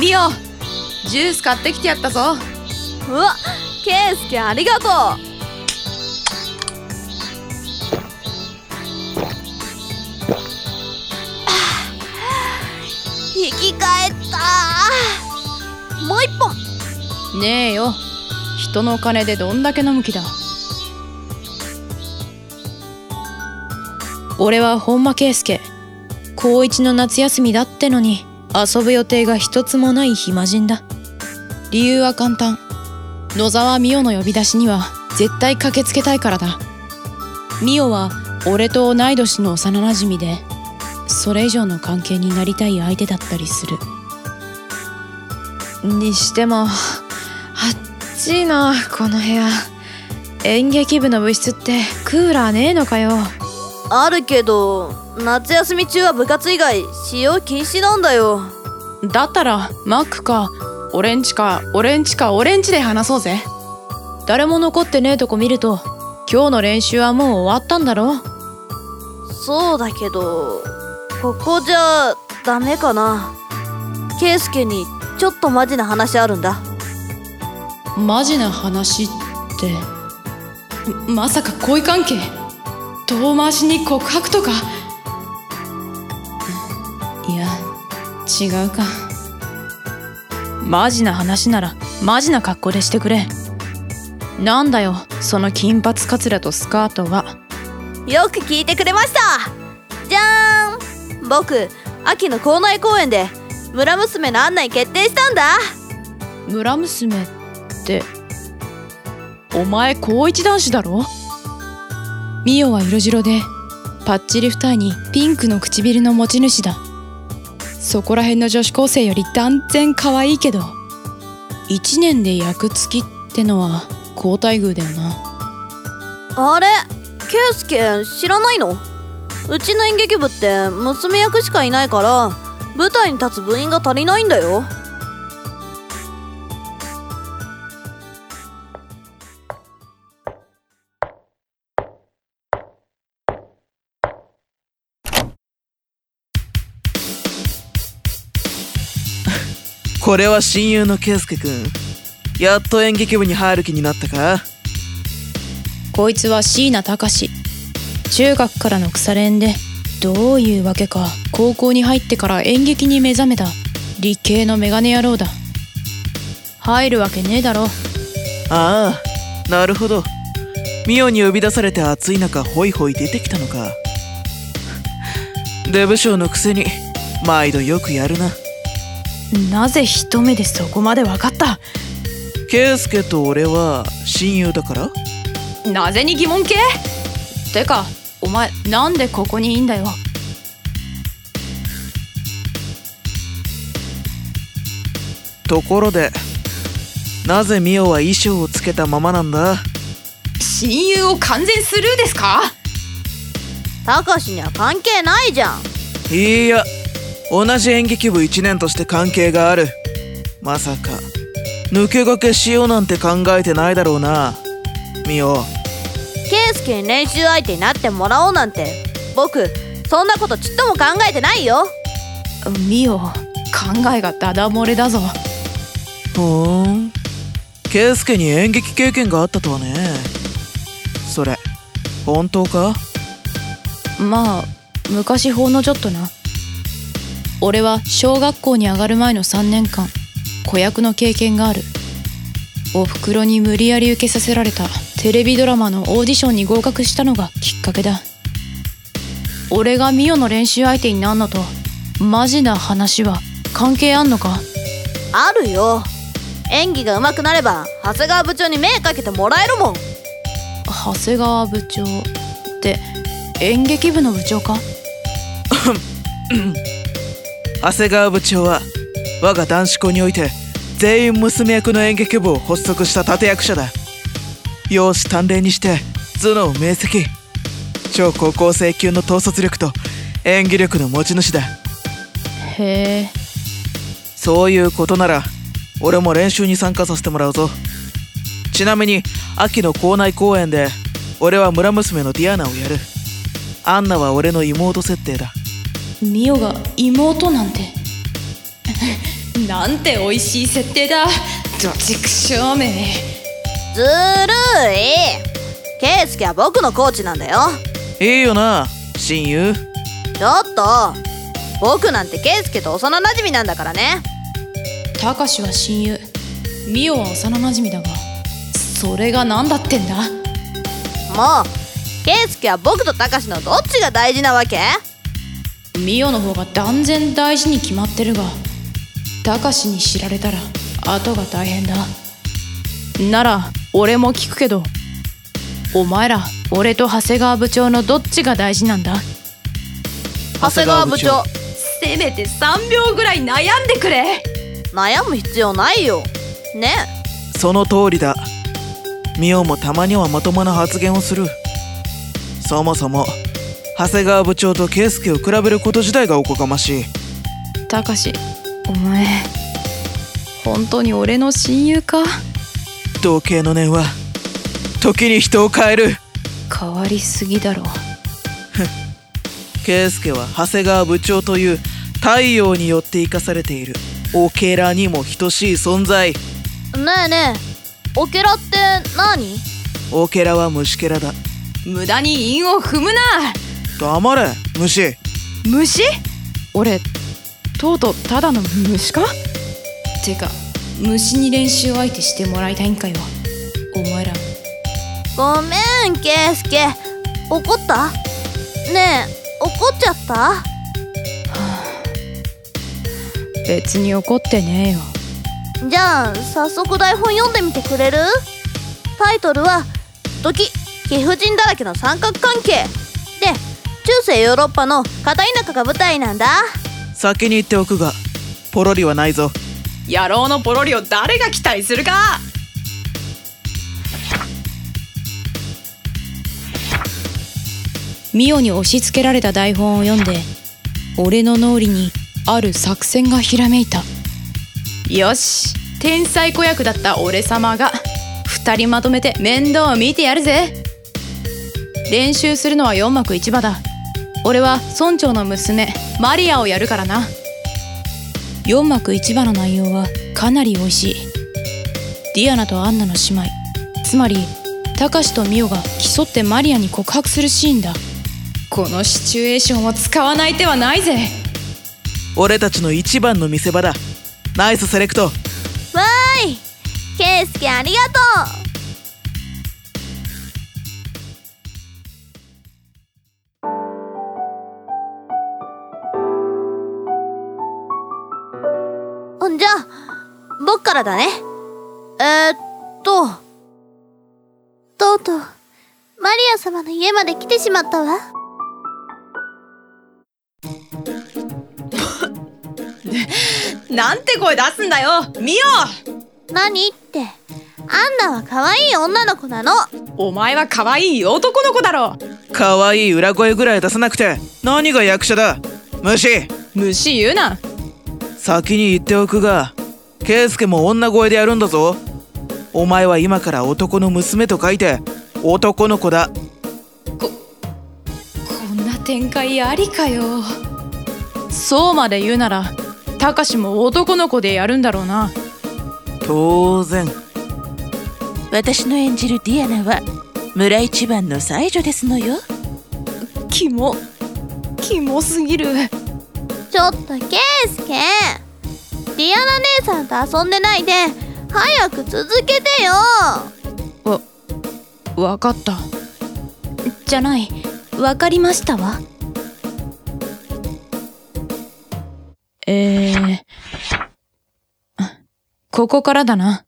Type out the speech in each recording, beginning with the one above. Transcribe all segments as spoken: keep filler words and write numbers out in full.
ミオ、ジュース買ってきてやったぞ。 うわ、ケイスケありがとう。生き返った。もう一本。 ねえよ、人のお金でどんだけ飲む気だ。俺は本間圭介。高一の夏休みだってのに遊ぶ予定が一つもない暇人だ。理由は簡単。野沢美代の呼び出しには絶対駆けつけたいからだ。美代は俺と同い年の幼なじみで、それ以上の関係になりたい相手だったりする。にしても暑いな、この部屋。演劇部の部室ってクーラーねえのかよ。 あるけど夏休み中は部活以外使用禁止なんだよ。 だったらマックかオレンジかオレンジかオレンジで話そうぜ。誰も残ってねえとこ見ると今日の練習はもう終わったんだろ。 そうだけどここじゃダメかな。ケイスケにちょっとマジな話あるんだ。 マジな話ってまさか恋関係？遠回しに告白とか？いや違うか。マジな話ならマジな格好でしてくれ。なんだよその金髪カツラとスカートは。 よく聞いてくれました。じゃーん、僕秋の校内公演で村娘の案内決定したんだ。 村娘ってお前高一男子だろ。ミオは色白でパッチリ二重にピンクの唇の持ち主だ。そこら辺の女子高生より断然可愛いけど、一年で役付きってのは好待遇だよな。 あれ、ケイスケ知らないの？うちの演劇部って娘役しかいないから舞台に立つ部員が足りないんだよ。 これは親友のケイスケくん。やっと演劇部に入る気になったか？ こいつは椎名隆。中学からの腐れ縁で、どういうわけか高校に入ってから演劇に目覚めた理系のメガネ野郎だ。入るわけねえだろ。 ああ、なるほど。ミオに呼び出されて暑い中ホイホイ出てきたのか。デブ賞のくせに毎度よくやるな。 なぜ一目でそこまで分かった？ ケイスケと俺は親友だから？ なぜに疑問系？てかお前なんでここにいんだよ。 ところでなぜミオは衣装をつけたままなんだ？ 親友を完全スルーですか？ たかしには関係ないじゃん。 いや、同じ演劇部いちねんとして関係がある。まさか抜け駆けしようなんて考えてないだろうな、ミオ。 ケイスケに練習相手になってもらおうなんて僕そんなことちっとも考えてないよ。 ミオ、考えがダダ漏れだぞ。 ふーん、ケイスケに演劇経験があったとはね。それ本当か？ まあ昔ほんのちょっとな。俺は小学校に上がる前のさんねんかん子役の経験がある。おふくろに無理やり受けさせられたテレビドラマのオーディションに合格したのがきっかけだ。俺がミオの練習相手になんのとマジな話は関係あんのか？ あるよ。演技が上手くなれば長谷川部長に目かけてもらえるもん。 長谷川部長って演劇部の部長か？ 長谷川部長は我が男子校において全員娘役の演劇部を発足した立役者だ。容姿端麗にして頭脳明晰、超高校生級の統率力と演技力の持ち主だ。 へえ、 そういうことなら俺も練習に参加させてもらうぞ。ちなみに秋の校内公演で俺は村娘のディアナをやる。アンナは俺の妹設定だ。 ミオが妹なんてなんて美味しい設定だ。どちくしょうめ。 ずるい。ケイスケは僕のコーチなんだよ。 いいよな親友。 ちょっと、僕なんてケイスケと幼馴染なんだからね。 たかしは親友、ミオは幼馴染だが、それが何だってんだ。 もうケイスケは僕とタカシのどっちが大事なわけ？ ミオの方が断然大事に決まってるが、たかしに知られたら後が大変だ。なら俺も聞くけど、お前ら俺と長谷川部長のどっちが大事なんだ？ 長谷川部長。 せめてさんびょうぐらい悩んでくれ。 悩む必要ないよね。 その通りだ。ミオもたまにはまともな発言をする。そもそも長谷川部長と圭介を比べること自体がおこがましい。 たかし、お前本当に俺の親友か？ 同型の念は時に人を変える。 変わりすぎだろ。 圭介は長谷川部長という太陽によって生かされているオケラにも等しい存在。 ねえねえ、オケラって何？ オケラは虫けらだ。 無駄に韻を踏むな。 黙れ虫。 虫？俺とうとうただの虫か？てか虫に練習相手してもらいたいんかよ、お前ら。 ごめんケイスケ、怒った？ねえ、怒っちゃった？はあ、別に怒ってねえよ。 じゃあ早速台本読んでみてくれる？タイトルは時貴婦人だらけの三角関係で、中世ヨーロッパの片田舎が舞台なんだ。 先に言っておくがポロリはないぞ。 野郎のポロリを誰が期待するか。ミオに押し付けられた台本を読んで、俺の脳裏にある作戦がひらめいた。よし、天才子役だった俺様が二人まとめて面倒を見てやるぜ。練習するのはよん幕いち場だ。俺は村長の娘マリアをやるからな。よん幕いち場の内容はかなり美味しい。ディアナとアンナの姉妹、つまりタカシとミオが競ってマリアに告白するシーンだ。このシチュエーションを使わない手はないぜ。 俺たちの一番の見せ場だ。ナイスセレクト。 わーい、ケイスケありがとう。んじゃあ僕からだね。えー、っととうとうマリア様の家まで来てしまったわ。 なんて声出すんだよ、ミオ。 何って、アンナは可愛い女の子なの。 お前は可愛い男の子だろ。 可愛い裏声ぐらい出さなくて何が役者だ。虫虫言うな。 先に言っておくが圭介も女声でやるんだぞ。お前は今から男の娘と書いて男の子だ。 ここんな展開ありかよ。そうまで言うならタカシも男の子でやるんだろうな。 当然。 私の演じるディアナは村一番の才女ですのよ。 キモキモすぎる。 ちょっとケイスケ、ディアナ姉さんと遊んでないで早く続けてよ。 わ、わかった。じゃない、わかりましたわ。えー、ここからだな。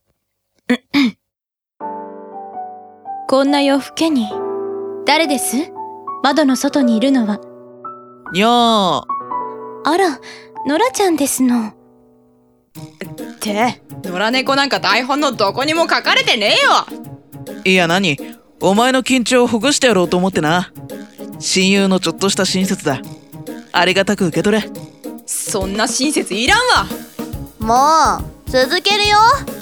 こんな夜更けに。誰です？窓の外にいるのは。 にゃー。 あら、ノラちゃんですの。って、野良猫なんか台本のどこにも書かれてねえよ。 いや何、お前の緊張をほぐしてやろうと思ってな。親友のちょっとした親切だ。ありがたく受け取れ。 そんな親切いらんもわ。 う続けるよ。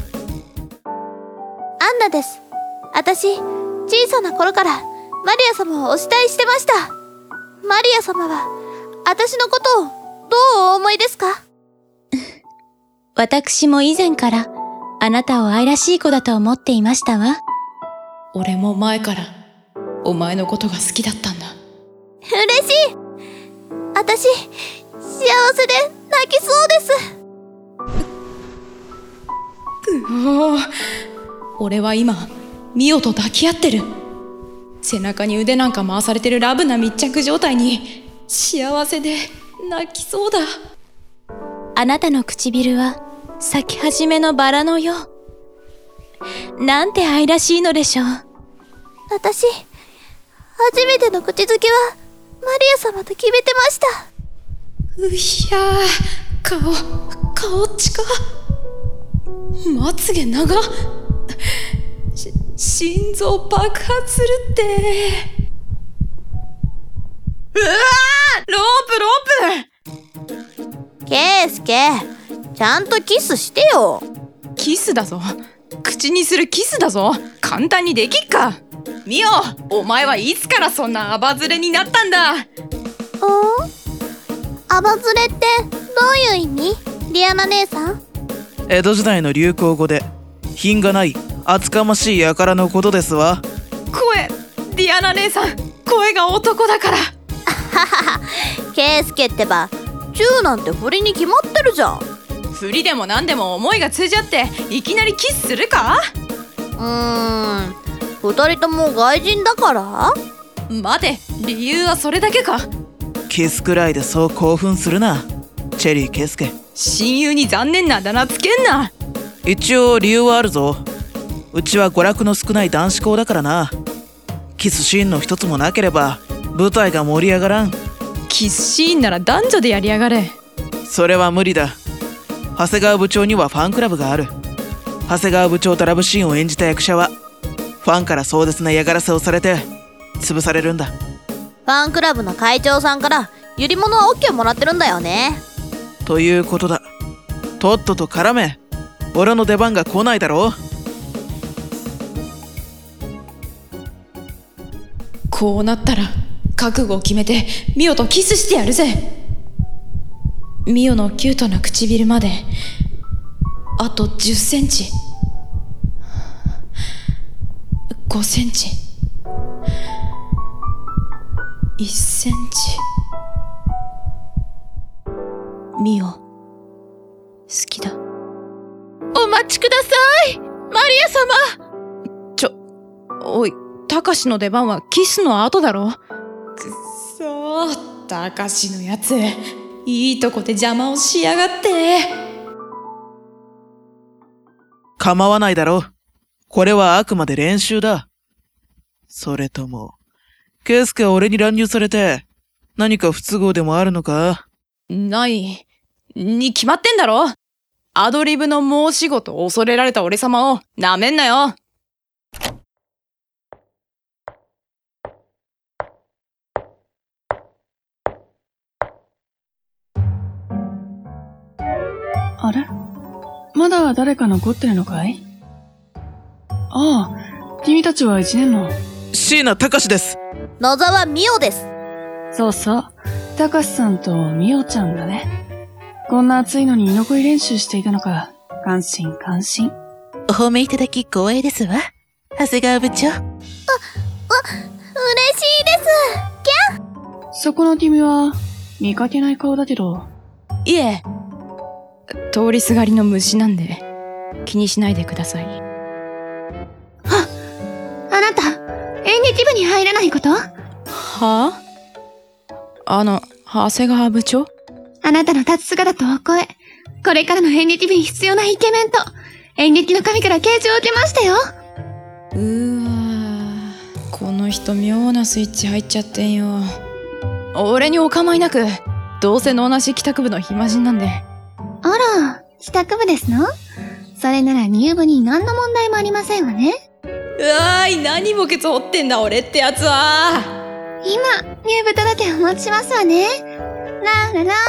アンナです。私小さな頃からマリア様をお慕いしてました。マリア様は私のことをどうお思いですか？ 私も以前からあなたを愛らしい子だと思っていましたわ。俺も前からお前のことが好きだったんだ。 嬉しい。私、幸せで泣きそうです。 うおー、俺は今ミオと抱き合ってる。背中に腕なんか回されてるラブな密着状態に幸せで泣きそうだ。あなたの唇は咲き始めのバラのよう。なんて愛らしいのでしょう。 私、初めての口づけはマリア様と決めてました。 うひゃー、顔、顔っちか。まつげ長っ。し心臓爆発するって。うわー、ロープロープ。 ケイスケ、ちゃんとキスしてよ。 キスだぞ。口にするキスだぞ。簡単にできっか。ミオ、お前はいつからそんなアバズレになったんだ。 ん？アバズレってどういう意味？リアナ姉さん？ 江戸時代の流行語で品がない厚かましい輩のことですわ。 声、ディアナ姉さん、声が男だから。 ケイスケってば、チューなんて振りに決まってるじゃん。 振りでも何でも思いが通じ合っていきなりキスするか？ うーん、二人とも外人だから？ 待て、理由はそれだけか？ キスくらいでそう興奮するな、チェリーケイスケ。 親友に残念なあだ名つけんな。 一応理由はあるぞ。うちは娯楽の少ない男子校だからな。キスシーンの一つもなければ舞台が盛り上がらん。 キスシーンなら男女でやりやがれ。 それは無理だ。長谷川部長にはファンクラブがある。長谷川部長とラブシーンを演じた役者はファンから壮絶な嫌がらせをされて潰されるんだ。 ファンクラブの会長さんからゆり物は オーケー もらってるんだよね。 ということだ。とっとと絡め。俺の出番が来ないだろう。 こうなったら覚悟を決めてミオとキスしてやるぜ。ミオのキュートな唇まであとじゅっセンチ、ごセンチ、いっセンチ。ミオ、好きだ。 お待ちください、マリア様。 ちょ、おい、タカシの出番はキスの後だろ。くっそー、タカシのやつ、いいとこで邪魔をしやがって。 構わないだろう。これはあくまで練習だ。それとも、ケイスケは俺に乱入されて、何か不都合でもあるのか？ ない、に決まってんだろ。アドリブの申し子と恐れられた俺様をなめんなよ。 あれ？まだ誰か残ってるのかい？ああ、君たちはいちねんの。 椎名隆です。 野沢美代です。 そうそう、隆さんと美代ちゃんだね。こんな暑いのに居残り練習していたのか。感心感心。 お褒めいただき光栄ですわ、長谷川部長。あ、 あ、嬉しいです。キャン。 そこの君は見かけない顔だけど。 いえ、通りすがりの虫なんで気にしないでください。 あ、あなた演劇部に入らないこと？ はあ？あの、長谷川部長？ あなたの立つ姿とお声、これからの演劇部に必要なイケメンと演劇の神から啓示を受けましたよ。 うーわー、この人妙なスイッチ入っちゃってんよ。俺にお構いなく、どうせ能なし帰宅部の暇人なんで。 あら、帰宅部ですの？それなら入部に何の問題もありませんわね。 うわーい、何墓穴掘ってんだ俺ってやつは。 今、入部届をお持ちしますわね。ラーララ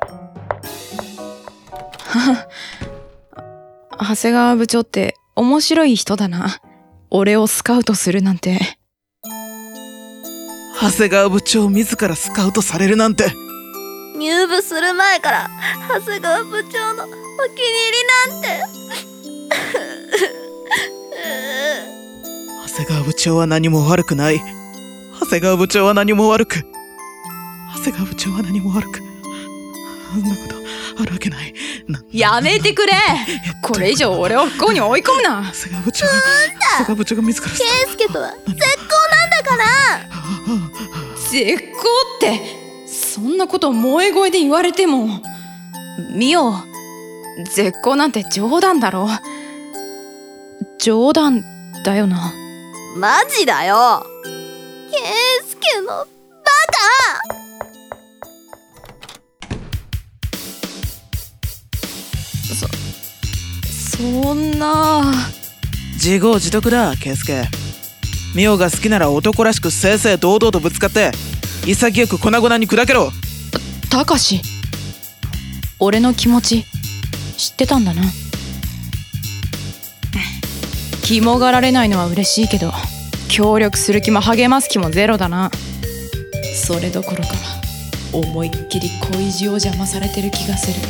ー長谷川部長って面白い人だな。俺をスカウトするなんて。 長谷川部長自らスカウトされるなんて。 入部する前から長谷川部長のお気に入りなんて。 長谷川部長は何も悪くない。長谷川部長は何も悪く長谷川部長は何も悪くそんなことあるわけない。 やめてくれ。これ以上俺を不幸に追い込むな。 長谷川部長が長谷川部長が自ら圭介とは絶好なんだから。 絶好ってそんなこと萌え声で言われても。ミオ、絶好なんて冗談だろ。冗談だよな。 マジだよ。圭介のバカ。 そんな。 自業自得だ、圭介。ミオが好きなら男らしく正々堂々とぶつかって潔く粉々に砕けろ。 たかし、俺の気持ち知ってたんだな。肝がられないのは嬉しいけど、協力する気も励ます気もゼロだな。それどころか思いっきり恋路を邪魔されてる気がする。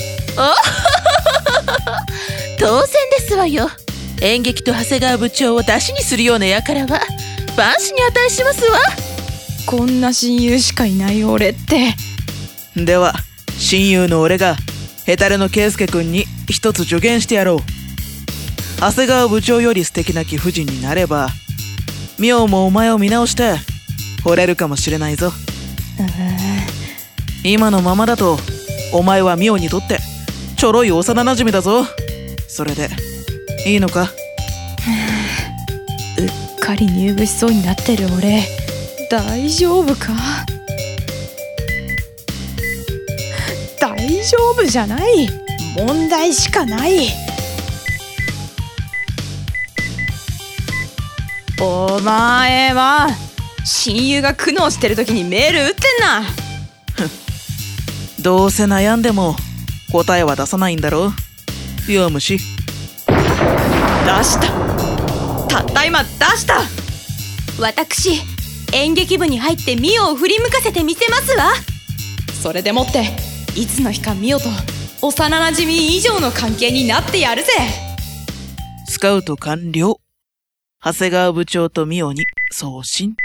当然ですわよ。演劇と長谷川部長を出しにするような輩は万死に値しますわ。 こんな親友しかいない俺って。 では親友の俺がヘタレの圭介君に一つ助言してやろう。長谷川部長より素敵な貴婦人になればミオもお前を見直して惚れるかもしれないぞ。今のままだとお前はミオにとってちょろい幼なじみだぞ。それでいいのか？ うっかり入部しそうになってる俺、大丈夫か？大丈夫じゃない。問題しかない。お前は親友が苦悩してる時にメール打ってんな。 どうせ悩んでも答えは出さないんだろう。弱虫。 出した。たった今出した。私演劇部に入ってミオを振り向かせてみせますわ。それでもっていつの日かミオと幼なじみ以上の関係になってやるぜ。 スカウト完了。長谷川部長とミオに送信。